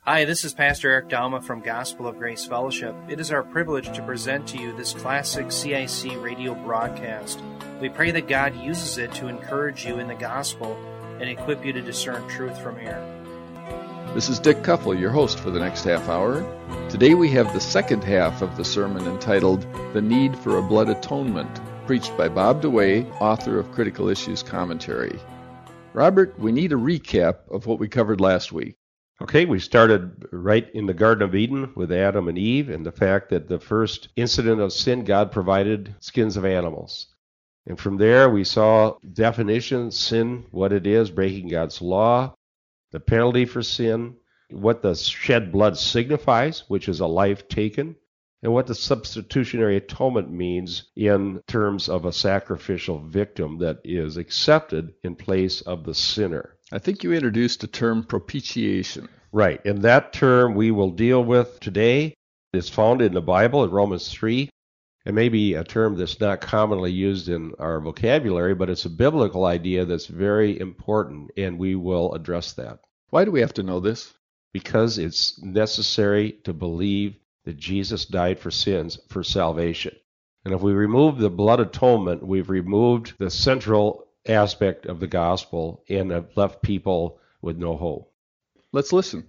Hi, this is Pastor Eric Dalma from Gospel of Grace Fellowship. It is our privilege to present to you this classic CIC radio broadcast. We pray that God uses it to encourage you in the gospel and equip you to discern truth from error. This is Dick Kuffel, your host for the next half hour. Today we have the second half of the sermon entitled The Need for a Blood Atonement, preached by Bob DeWay, author of Critical Issues Commentary. Robert, we need a recap of what we covered last week. Okay, we started right in the Garden of Eden with Adam and Eve and the fact that the first incident of sin, God provided skins of animals. And from there we saw definitions, sin, what it is, breaking God's law, the penalty for sin, what the shed blood signifies, which is a life taken, and what the substitutionary atonement means in terms of a sacrificial victim that is accepted in place of the sinner. I think you introduced the term propitiation. Right, and that term we will deal with today. It's found in the Bible in Romans 3. It may be a term that's not commonly used in our vocabulary, but it's a biblical idea that's very important, and we will address that. Why do we have to know this? Because it's necessary to believe that Jesus died for sins for salvation. And if we remove the blood atonement, we've removed the central aspect of the gospel and have left people with no hope. Let's listen.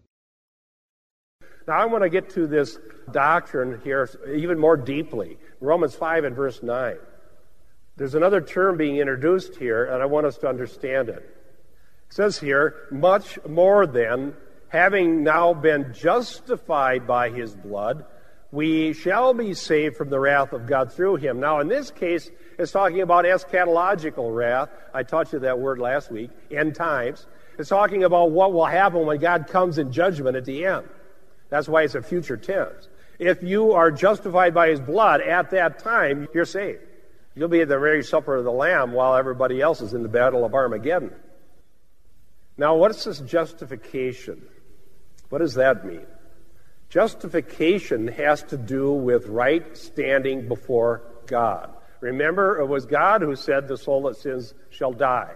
Now I want to get to this doctrine here even more deeply. Romans 5 and verse 9. There's another term being introduced here, and I want us to understand it. It says here, much more than, having now been justified by his blood, we shall be saved from the wrath of God through him. Now, in this case, it's talking about eschatological wrath. I taught you that word last week, end times. It's talking about what will happen when God comes in judgment at the end. That's why it's a future tense. If you are justified by his blood at that time, you're saved. You'll be at the very supper of the Lamb while everybody else is in the battle of Armageddon. Now, what's this justification? What does that mean? Justification has to do with right standing before God. Remember, it was God who said the soul that sins shall die.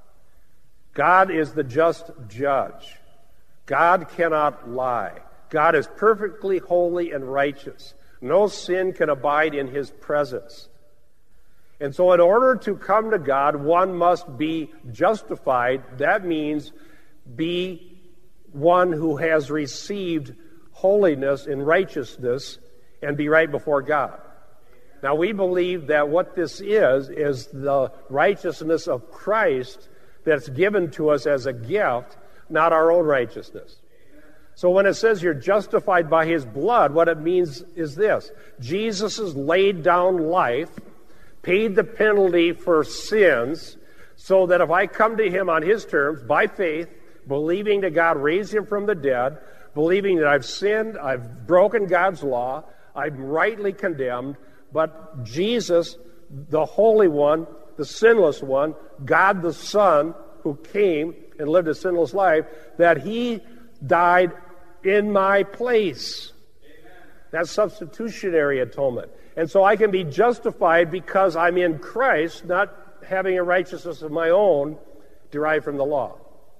God is the just judge. God cannot lie. God is perfectly holy and righteous. No sin can abide in his presence. And so in order to come to God, one must be justified. That means be one who has received holiness and righteousness and be right before God. Now we believe that what this is the righteousness of Christ that's given to us as a gift, not our own righteousness. So when it says you're justified by his blood, what it means is this. Jesus has laid down life, paid the penalty for sins, so that if I come to him on his terms, by faith, believing that God raised him from the dead, believing that I've sinned, I've broken God's law, I'm rightly condemned, but Jesus, the Holy One, the sinless one, God the Son, who came and lived a sinless life, that he died in my place. That's substitutionary atonement. And so I can be justified because I'm in Christ, not having a righteousness of my own derived from the law.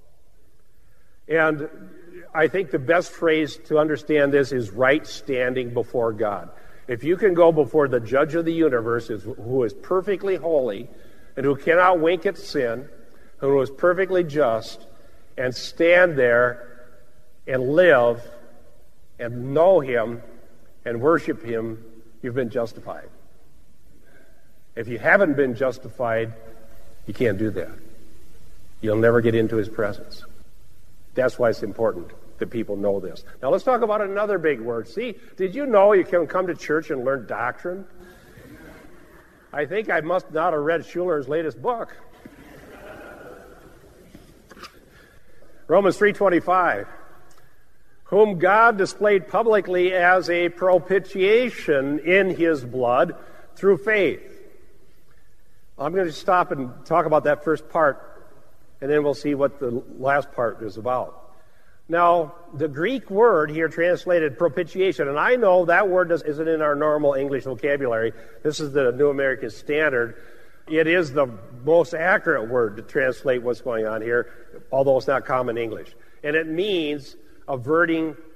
And I think the best phrase to understand this is right standing before God. If you can go before the judge of the universe, who is perfectly holy and who cannot wink at sin, who is perfectly just, and stand there and live and know him and worship him, you've been justified. If you haven't been justified, you can't do that. You'll never get into his presence. That's why it's important that people know this. Now let's talk about another big word. See, did you know you can come to church and learn doctrine? I think I must not have read Schuller's latest book. Romans 3:25. Whom God displayed publicly as a propitiation in his blood through faith. I'm going to stop and talk about that first part, and then we'll see what the last part is about. Now, the Greek word here translated propitiation, and I know that word isn't in our normal English vocabulary. This is the New American Standard. It is the most accurate word to translate what's going on here, although it's not common English. And it means averting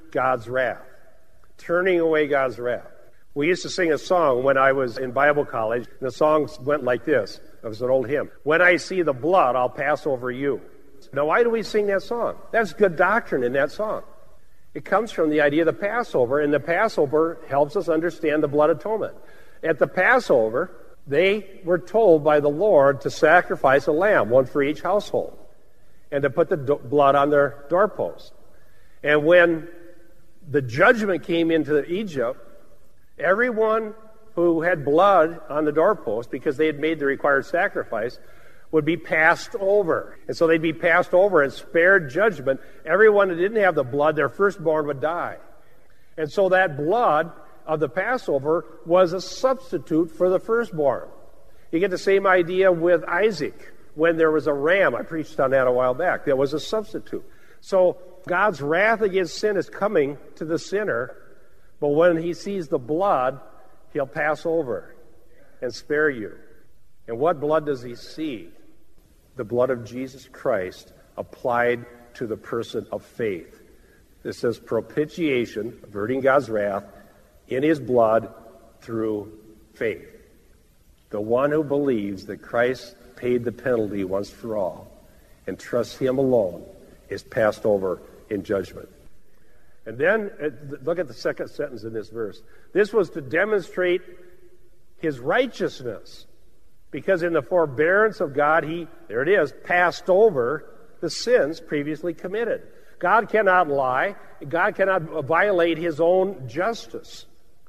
God's wrath. Turning away God's wrath. We used to sing a song when I was in Bible college, and the song went like this. It was an old hymn. When I see the blood, I'll pass over you. Now, why do we sing that song? That's good doctrine in that song. It comes from the idea of the Passover, and the Passover helps us understand the blood atonement. At the Passover, they were told by the Lord to sacrifice a lamb, one for each household, and to put the blood on their doorpost. And when the judgment came into Egypt, everyone who had blood on the doorpost, because they had made the required sacrifice, would be passed over. And so they'd be passed over and spared judgment. Everyone that didn't have the blood, their firstborn would die. And so that blood of the Passover was a substitute for the firstborn. You get the same idea with Isaac. When there was a ram, I preached on that a while back, there was a substitute. So God's wrath against sin is coming to the sinner, but when he sees the blood, he'll pass over and spare you. And what blood does he see? The blood of Jesus Christ applied to the person of faith. This says propitiation, averting God's wrath, in his blood through faith. The one who believes that Christ paid the penalty once for all and trusts him alone is passed over in judgment. And then, look at the second sentence in this verse. This was to demonstrate his righteousness, because in the forbearance of God, he, there it is, passed over the sins previously committed. God cannot lie. God cannot violate his own justice.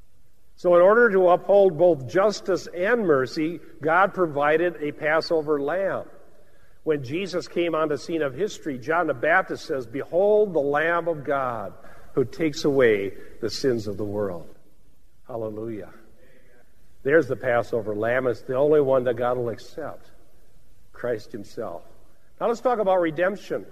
So in order to uphold both justice and mercy, God provided a Passover lamb. When Jesus came on the scene of history, John the Baptist says, "Behold the Lamb of God who takes away the sins of the world." Hallelujah. There's the Passover lamb. It's the only one that God will accept. Christ himself. Now let's talk about redemption.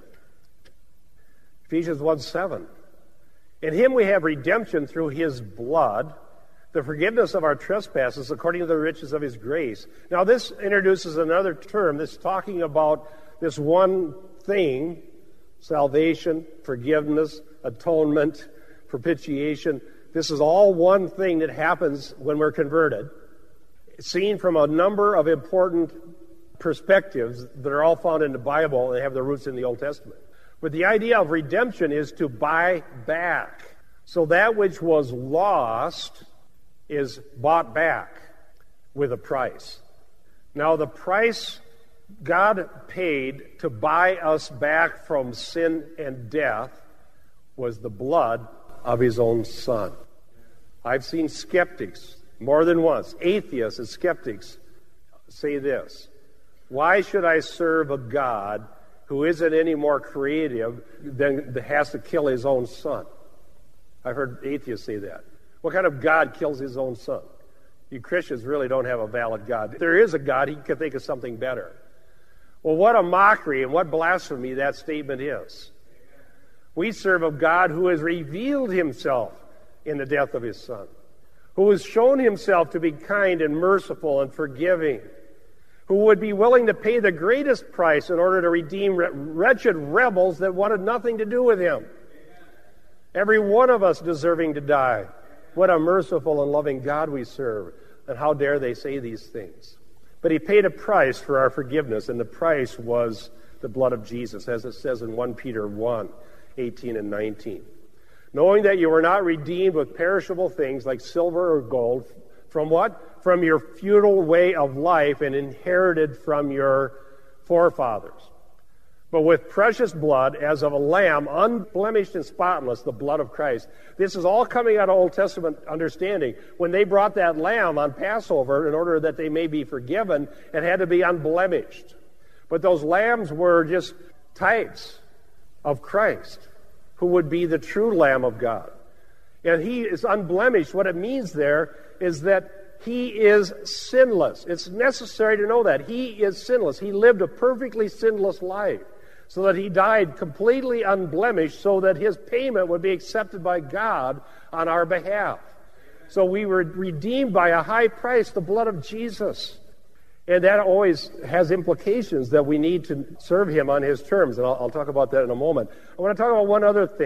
Ephesians 1:7. In him we have redemption through his blood, the forgiveness of our trespasses according to the riches of his grace. Now this introduces another term. This is talking about this one thing: salvation, forgiveness, atonement, propitiation. This is all one thing that happens when we're converted, seen from a number of important perspectives that are all found in the Bible and have their roots in the Old Testament. But the idea of redemption is to buy back. So that which was lost is bought back with a price. Now the price God paid to buy us back from sin and death was the blood of his own Son. I've seen skeptics more than once, atheists and skeptics, say this: why should I serve a God who isn't any more creative than has to kill his own Son? I've heard atheists say that. What kind of God kills his own Son? You Christians really don't have a valid God. If there is a God, he can think of something better. Well, what a mockery and what blasphemy that statement is. We serve a God who has revealed himself in the death of his Son, who has shown himself to be kind and merciful and forgiving, who would be willing to pay the greatest price in order to redeem wretched rebels that wanted nothing to do with him. Every one of us deserving to die. What a merciful and loving God we serve, and how dare they say these things. But he paid a price for our forgiveness, and the price was the blood of Jesus, as it says in 1 Peter 1:18 and 19. Knowing that you were not redeemed with perishable things like silver or gold, from what? From your futile way of life and inherited from your forefathers, but with precious blood as of a lamb, unblemished and spotless, the blood of Christ. This is all coming out of Old Testament understanding. When they brought that lamb on Passover, in order that they may be forgiven, it had to be unblemished. But those lambs were just types of Christ, who would be the true Lamb of God. And he is unblemished. What it means there is that he is sinless. It's necessary to know that. He is sinless. He lived a perfectly sinless life, so that he died completely unblemished, so that his payment would be accepted by God on our behalf. So we were redeemed by a high price, the blood of Jesus. And that always has implications that we need to serve him on his terms, and I'll talk about that in a moment. I want to talk about one other thing.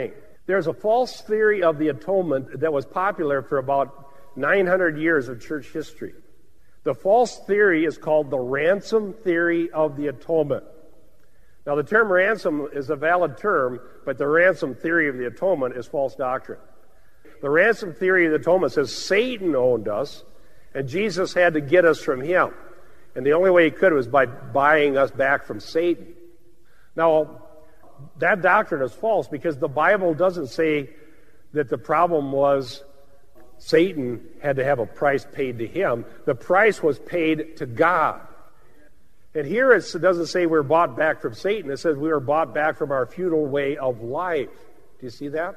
There's a false theory of the atonement that was popular for about 900 years of church history. The false theory is called the ransom theory of the atonement. Now, the term ransom is a valid term, but the ransom theory of the atonement is false doctrine. The ransom theory of the atonement says Satan owned us, and Jesus had to get us from him. And the only way he could was by buying us back from Satan. Now, that doctrine is false because the Bible doesn't say that the problem was Satan had to have a price paid to him. The price was paid to God. And here it doesn't say we're bought back from Satan. It says we were bought back from our futile way of life. Do you see that?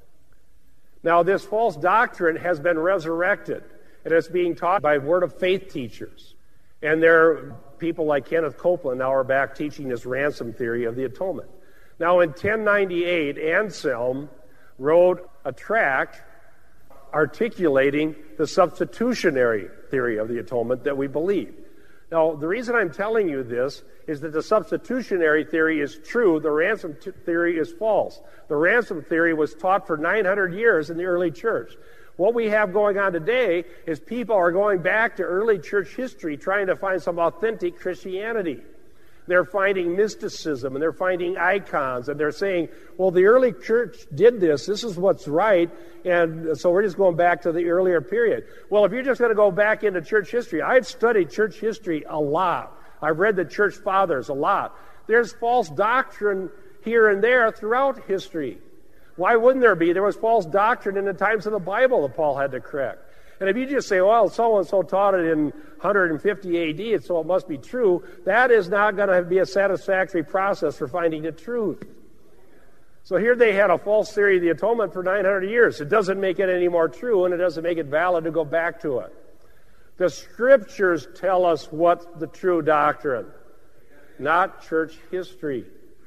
Now, this false doctrine has been resurrected, and it's being taught by Word of Faith teachers. And there are people like Kenneth Copeland now are back teaching this ransom theory of the atonement. Now, in 1098, Anselm wrote a tract articulating the substitutionary theory of the atonement that we believe. Now, the reason I'm telling you this is that the substitutionary theory is true. The ransom theory is false. The ransom theory was taught for 900 years in the early church. What we have going on today is people are going back to early church history trying to find some authentic Christianity. They're finding mysticism, and they're finding icons, and they're saying, well, the early church did this. This is what's right, and so we're just going back to the earlier period. Well, if you're just going to go back into church history, I've studied church history a lot. I've read the church fathers a lot. There's false doctrine here and there throughout history. Why wouldn't there be? There was false doctrine in the times of the Bible that Paul had to correct. And if you just say, well, so-and-so taught it in 150 AD, and so it must be true, that is not going to be a satisfactory process for finding the truth. So here they had a false theory of the atonement for 900 years. It doesn't make it any more true, and it doesn't make it valid to go back to it. The Scriptures tell us what's the true doctrine, not church history.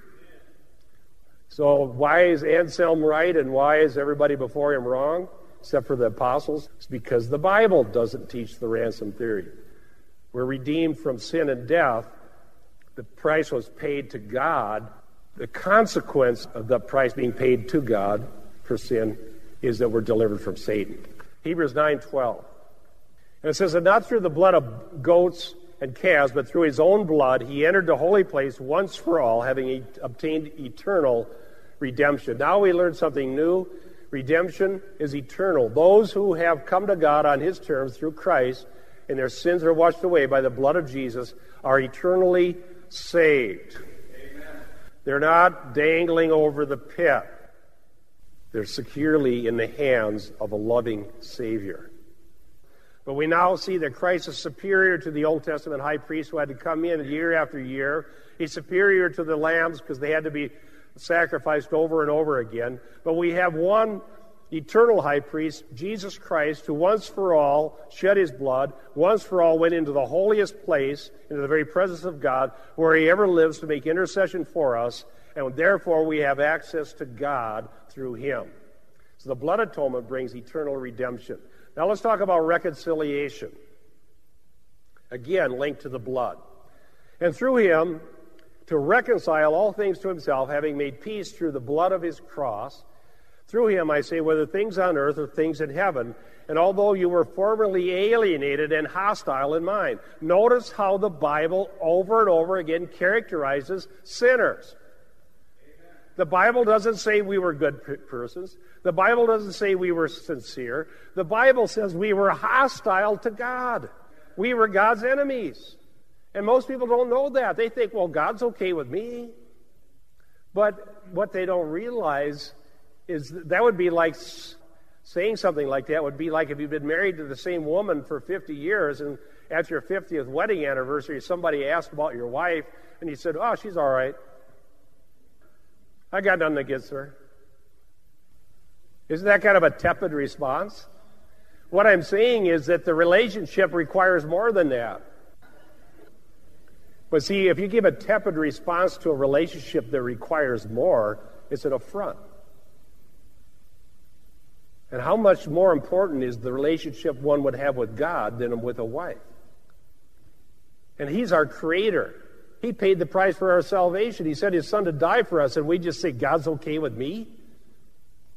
So why is Anselm right, and why is everybody before him wrong? Except for the apostles, it's because the Bible doesn't teach the ransom theory. We're redeemed from sin and death. The price was paid to God. The consequence of the price being paid to God for sin is that we're delivered from Satan. Hebrews 9:12. And it says, and not through the blood of goats and calves, but through his own blood, he entered the holy place once for all, having obtained eternal redemption. Now we learn something new. Redemption is eternal. Those who have come to God on his terms through Christ and their sins are washed away by the blood of Jesus are eternally saved. Amen. They're not dangling over the pit. They're securely in the hands of a loving Savior. But we now see that Christ is superior to the Old Testament high priest who had to come in year after year. He's superior to the lambs because they had to be sacrificed over and over again. But we have one eternal high priest, Jesus Christ, who once for all shed his blood, once for all went into the holiest place, into the very presence of God, where he ever lives to make intercession for us, and therefore we have access to God through him. So the blood atonement brings eternal redemption. Now let's talk about reconciliation. Again, linked to the blood. And through him, to reconcile all things to himself, having made peace through the blood of his cross. Through him, I say, whether things on earth or things in heaven. And although you were formerly alienated and hostile in mind. Notice how the Bible over and over again characterizes sinners. Amen. The Bible doesn't say we were good persons. The Bible doesn't say we were sincere. The Bible says we were hostile to God. We were God's enemies. And most people don't know that. They think, well, God's okay with me. But what they don't realize is that would be like saying something like that would be like if you've been married to the same woman for 50 years and at your 50th wedding anniversary, somebody asked about your wife and you said, oh, she's all right. I got nothing against her. Isn't that kind of a tepid response? What I'm saying is that the relationship requires more than that. But see, if you give a tepid response to a relationship that requires more, it's an affront. And how much more important is the relationship one would have with God than with a wife? And he's our creator. He paid the price for our salvation. He sent his son to die for us, and we just say, God's okay with me?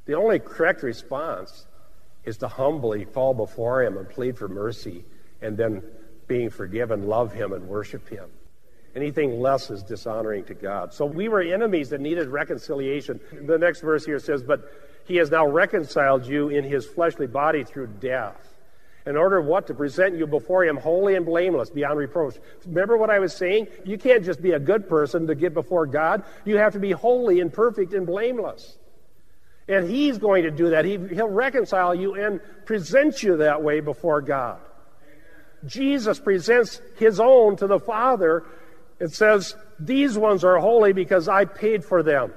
The only correct response is to humbly fall before him and plead for mercy, and then being forgiven, love him and worship him. Anything less is dishonoring to God. So we were enemies that needed reconciliation. The next verse here says, but he has now reconciled you in his fleshly body through death, in order what? To present you before him holy and blameless, beyond reproach. Remember what I was saying? You can't just be a good person to get before God. You have to be holy and perfect and blameless. And he's going to do that. He'll reconcile you and present you that way before God. Jesus presents his own to the Father. It says, these ones are holy because I paid for them.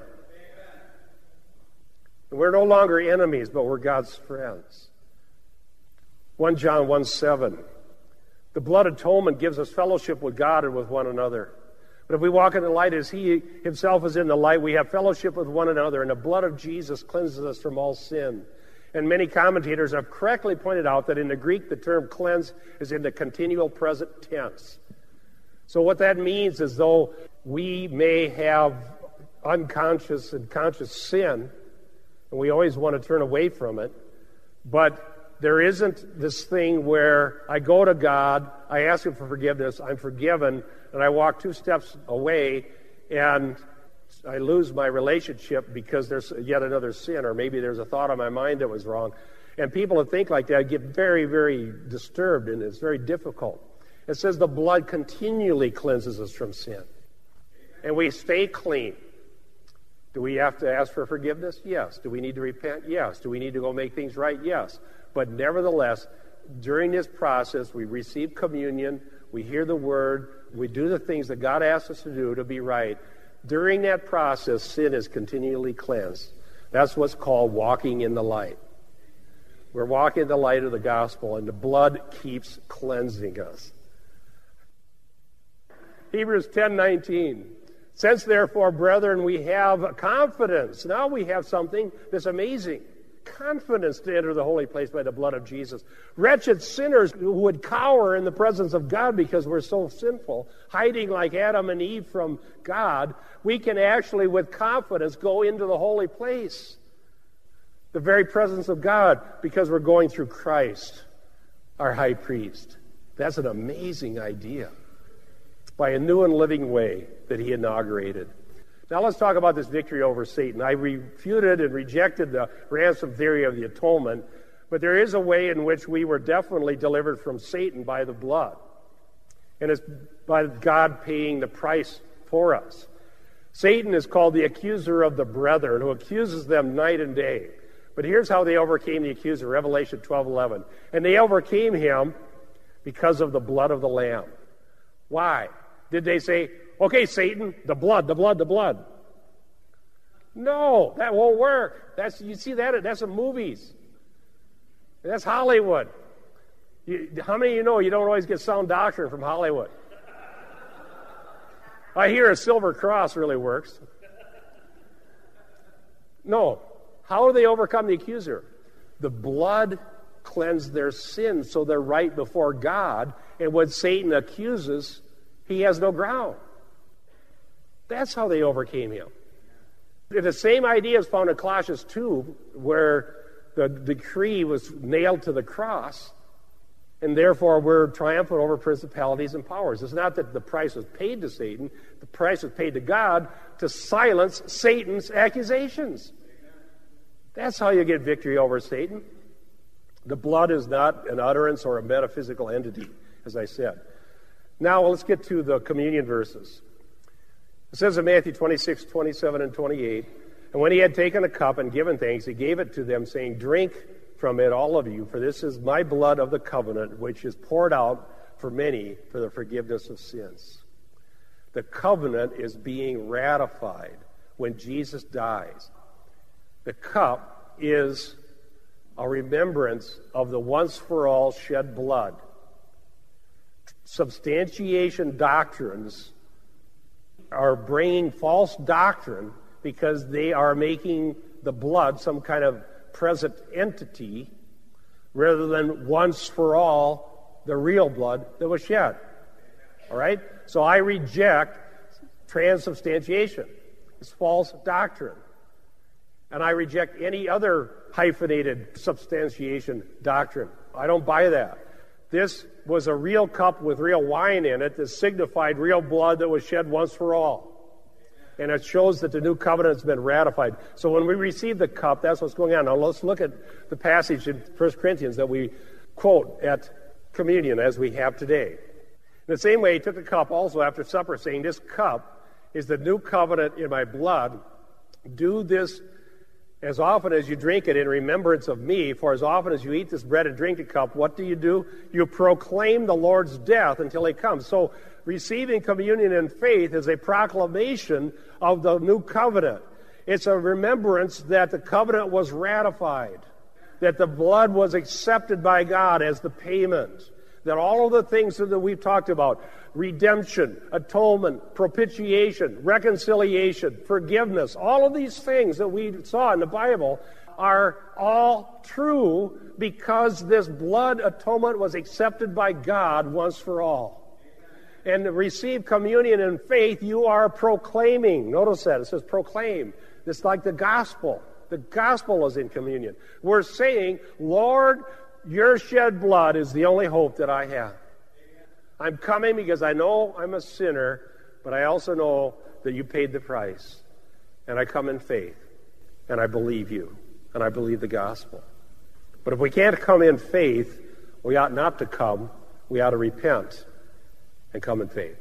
We're no longer enemies, but we're God's friends. 1 John 1:7. The blood atonement gives us fellowship with God and with one another. But if we walk in the light as he himself is in the light, we have fellowship with one another, and the blood of Jesus cleanses us from all sin. And many commentators have correctly pointed out that in the Greek, the term cleanse is in the continual present tense. So what that means is, though we may have unconscious and conscious sin, and we always want to turn away from it, but there isn't this thing where I go to God, I ask him for forgiveness, I'm forgiven, and I walk 2 steps away, and I lose my relationship because there's yet another sin, or maybe there's a thought on my mind that was wrong. And people that think like that get very, very disturbed, and it's very difficult. It says the blood continually cleanses us from sin, and we stay clean. Do we have to ask for forgiveness? Yes. Do we need to repent? Yes. Do we need to go make things right? Yes. But nevertheless, during this process, we receive communion, we hear the word, we do the things that God asks us to do to be right. During that process, sin is continually cleansed. That's what's called walking in the light. We're walking in the light of the gospel, and the blood keeps cleansing us. Hebrews 10:19. Since, therefore, brethren, we have confidence. Now we have something that's amazing. Confidence to enter the holy place by the blood of Jesus. Wretched sinners who would cower in the presence of God because we're so sinful, hiding like Adam and Eve from God, we can actually, with confidence, go into the holy place, the very presence of God, because we're going through Christ, our high priest. That's an amazing idea, by a new and living way that he inaugurated. Now let's talk about this victory over Satan. I refuted and rejected the ransom theory of the atonement, but there is a way in which we were definitely delivered from Satan by the blood. And it's by God paying the price for us. Satan is called the accuser of the brethren, who accuses them night and day. But here's how they overcame the accuser, Revelation 12:11. And they overcame him because of the blood of the Lamb. Why? Did they say, okay, Satan, the blood, the blood, the blood? No, that won't work. You see that? That's in movies. That's Hollywood. How many of you know you don't always get sound doctrine from Hollywood? I hear a silver cross really works. No. How do they overcome the accuser? The blood cleansed their sins, so they're right before God. And when Satan accuses, he has no ground. That's how they overcame him. The same idea is found in Colossians 2, where the decree was nailed to the cross, and therefore we're triumphant over principalities and powers. It's not that the price was paid to Satan. The price was paid to God to silence Satan's accusations. That's how you get victory over Satan. The blood is not an utterance or a metaphysical entity, as I said. Now let's get to the communion verses. It says in Matthew 26, 27, and 28, and when he had taken a cup and given thanks, he gave it to them, saying, drink from it, all of you, for this is my blood of the covenant, which is poured out for many for the forgiveness of sins. The covenant is being ratified when Jesus dies. The cup is a remembrance of the once-for-all shed blood. Substantiation doctrines are bringing false doctrine because they are making the blood some kind of present entity rather than once for all the real blood that was shed. All right? So I reject transubstantiation. It's false doctrine. And I reject any other hyphenated substantiation doctrine. I don't buy that. This was a real cup with real wine in it that signified real blood that was shed once for all. And it shows that the new covenant has been ratified. So when we receive the cup, that's what's going on. Now let's look at the passage in 1 Corinthians that we quote at communion as we have today. In the same way, he took the cup also after supper, saying, "This cup is the new covenant in my blood. Do this as often as you drink it in remembrance of me. For as often as you eat this bread and drink the cup, what do? You proclaim the Lord's death until he comes." So receiving communion in faith is a proclamation of the new covenant. It's a remembrance that the covenant was ratified, that the blood was accepted by God as the payment, that all of the things that we've talked about, redemption, atonement, propitiation, reconciliation, forgiveness, all of these things that we saw in the Bible are all true because this blood atonement was accepted by God once for all. And to receive communion in faith, you are proclaiming. Notice that. It says proclaim. It's like the gospel. The gospel is in communion. We're saying, Lord, your shed blood is the only hope that I have. I'm coming because I know I'm a sinner, but I also know that you paid the price. And I come in faith. And I believe you. And I believe the gospel. But if we can't come in faith, we ought not to come. We ought to repent and come in faith.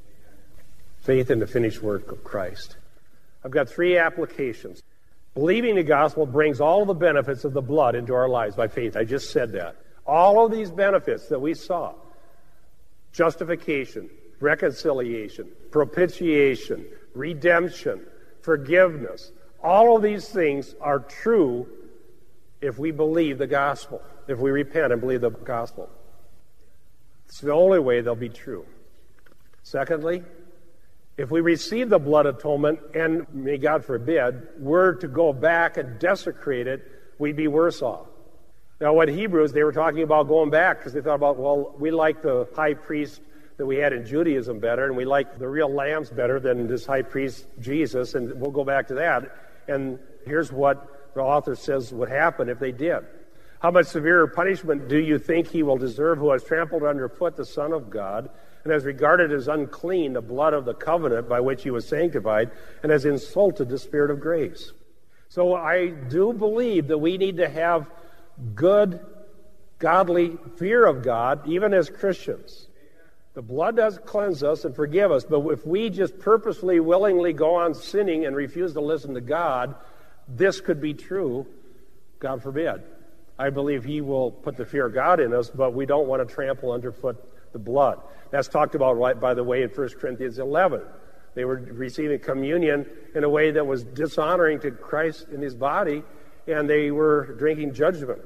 Faith in the finished work of Christ. I've got 3 applications. Believing the gospel brings all the benefits of the blood into our lives by faith. I just said that. All of these benefits that we saw, justification, reconciliation, propitiation, redemption, forgiveness, all of these things are true if we believe the gospel, if we repent and believe the gospel. It's the only way they'll be true. Secondly, if we receive the blood atonement, and may God forbid, were to go back and desecrate it, we'd be worse off. Now, what Hebrews, they were talking about going back because they thought about, well, we like the high priest that we had in Judaism better, and we like the real lambs better than this high priest Jesus, and we'll go back to that. And here's what the author says would happen if they did. How much severer punishment do you think he will deserve who has trampled underfoot the Son of God, and has regarded as unclean the blood of the covenant by which he was sanctified, and has insulted the Spirit of grace? So I do believe that we need to have good, godly fear of God, even as Christians. The blood does cleanse us and forgive us, but if we just purposely, willingly go on sinning and refuse to listen to God, this could be true, God forbid. I believe he will put the fear of God in us, but we don't want to trample underfoot the blood. That's talked about, right, by the way, in 1 Corinthians 11. They were receiving communion in a way that was dishonoring to Christ in his body, and they were drinking judgment.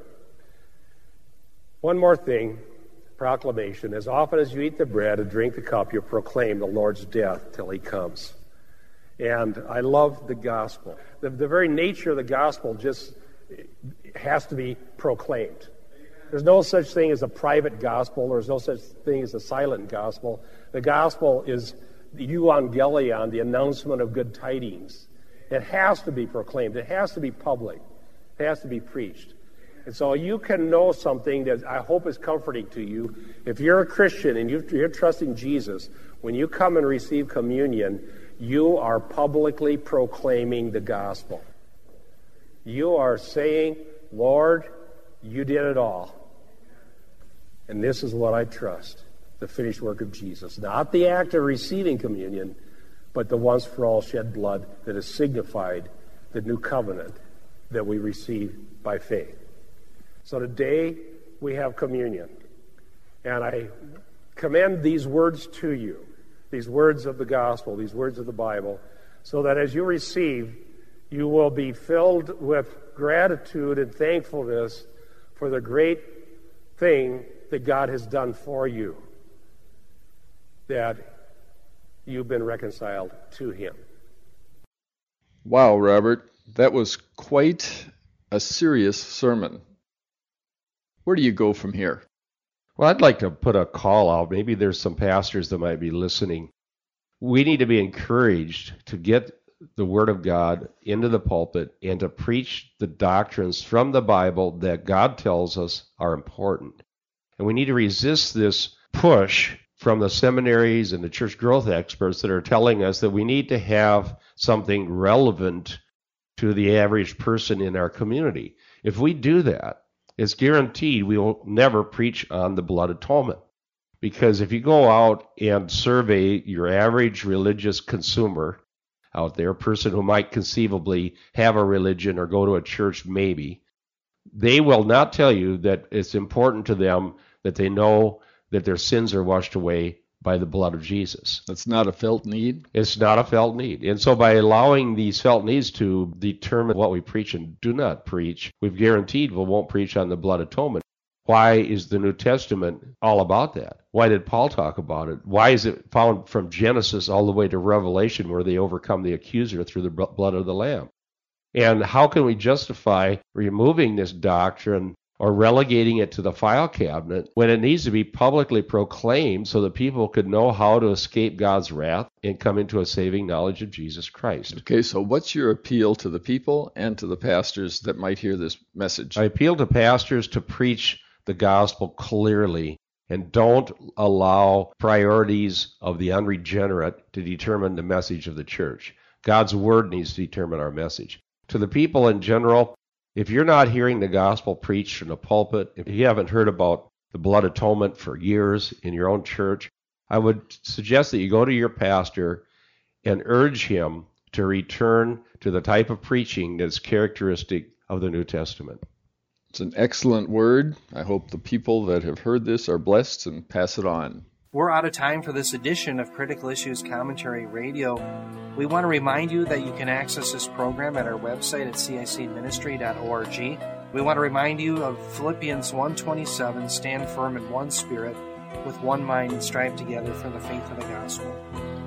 One more thing, proclamation. As often as you eat the bread and drink the cup, you proclaim the Lord's death till he comes. And I love the gospel. The very nature of the gospel just has to be proclaimed. There's no such thing as a private gospel. There's no such thing as a silent gospel. The gospel is the euangelion, the announcement of good tidings. It has to be proclaimed. It has to be public. It has to be preached. And so you can know something that I hope is comforting to you. If you're a Christian and you're trusting Jesus, when you come and receive communion, you are publicly proclaiming the gospel. You are saying, Lord, you did it all. And this is what I trust, the finished work of Jesus. Not the act of receiving communion, but the once-for-all shed blood that has signified the new covenant that we receive by faith. So today we have communion. And I commend these words to you, these words of the gospel, these words of the Bible, so that as you receive, you will be filled with gratitude and thankfulness for the great thing that God has done for you, that you've been reconciled to him. Wow, Robert, that was quite a serious sermon. Where do you go from here? Well, I'd like to put a call out. Maybe there's some pastors that might be listening. We need to be encouraged to get the Word of God into the pulpit and to preach the doctrines from the Bible that God tells us are important. And we need to resist this push from the seminaries and the church growth experts that are telling us that we need to have something relevant to the average person in our community. If we do that, it's guaranteed we will never preach on the blood atonement. Because if you go out and survey your average religious consumer out there, a person who might conceivably have a religion or go to a church maybe, they will not tell you that it's important to them that they know that their sins are washed away by the blood of Jesus. That's not a felt need? It's not a felt need. And so by allowing these felt needs to determine what we preach and do not preach, we've guaranteed we won't preach on the blood atonement. Why is the New Testament all about that? Why did Paul talk about it? Why is it found from Genesis all the way to Revelation where they overcome the accuser through the blood of the Lamb? And how can we justify removing this doctrine or relegating it to the file cabinet when it needs to be publicly proclaimed so that people could know how to escape God's wrath and come into a saving knowledge of Jesus Christ? Okay, so what's your appeal to the people and to the pastors that might hear this message? I appeal to pastors to preach the gospel clearly and don't allow priorities of the unregenerate to determine the message of the church. God's word needs to determine our message. To the people in general, if you're not hearing the gospel preached from the pulpit, if you haven't heard about the blood atonement for years in your own church, I would suggest that you go to your pastor and urge him to return to the type of preaching that's characteristic of the New Testament. It's an excellent word. I hope the people that have heard this are blessed and pass it on. We're out of time for this edition of Critical Issues Commentary Radio. We want to remind you that you can access this program at our website at cicministry.org. We want to remind you of Philippians 1:27, stand firm in one spirit, with one mind and strive together for the faith of the gospel.